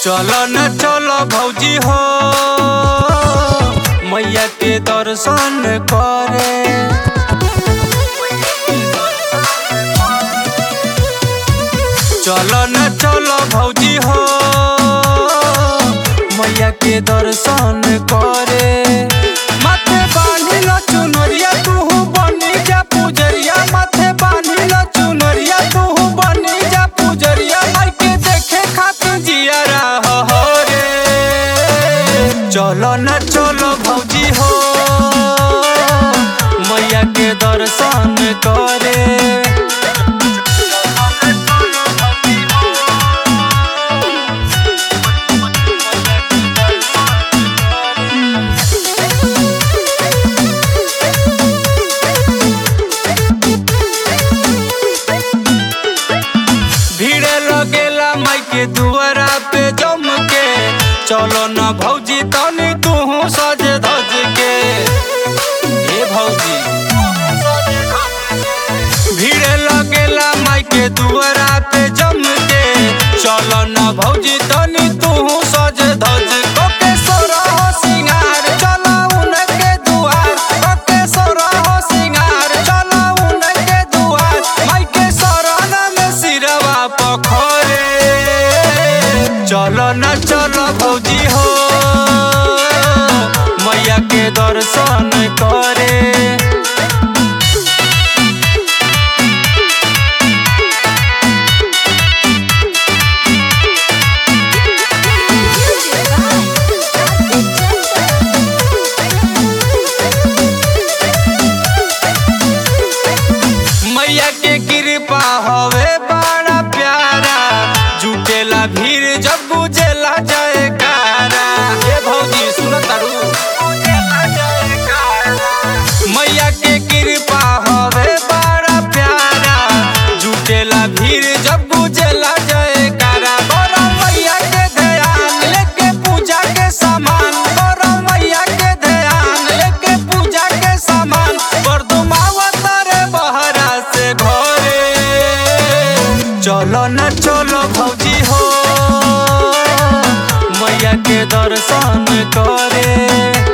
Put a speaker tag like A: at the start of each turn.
A: चलो न चलो भौजी हो मैया के दर्शन करे। चलो न चलो भौजी हो मैया के दर्शन करे। माथे बांधिल चुनरिया तू बनी जा पुजरिया, माथे बांधिल चुनरिया तू बनी जा पुजरिया। माई के देखे खातिर जियारा हो रे। चलो न चलो भौजी हो मैया के दर्शन करे। लगेला माई के दुआरा पे जम के। चलो न भौजी तनी तू सज धज के। हे भौजी भीड़ लगेला माई के दुआरा पे जम के। चलो न भौजी तनी तू सज धज के। सोरा हो सिंगार चलो उनके दुआर, के सोरा हो सिंगार चलो उनके दुआर। माई के शरण में सिरवा पखरे। चलो न चलो भौजी हो मैया के दर्शन करे। मैया के कृपा हवे बड़ा प्यारा, जुटेला भीड़ जब गुजेला जयकारा। हे भौजी सुन तारू मैया के कृपा हवे बड़ा प्यारा, जुटेला भीड़ जब गुजेला जयकारा। बड़ा मैया के ध्यान लेके पूजा के सामान, बड़ा मैया के ध्यान लेके पूजा के सामान। बरदुमावत रे बहरा से घरे। चलो न चलो भौजी हो मैया के दर्शन करे।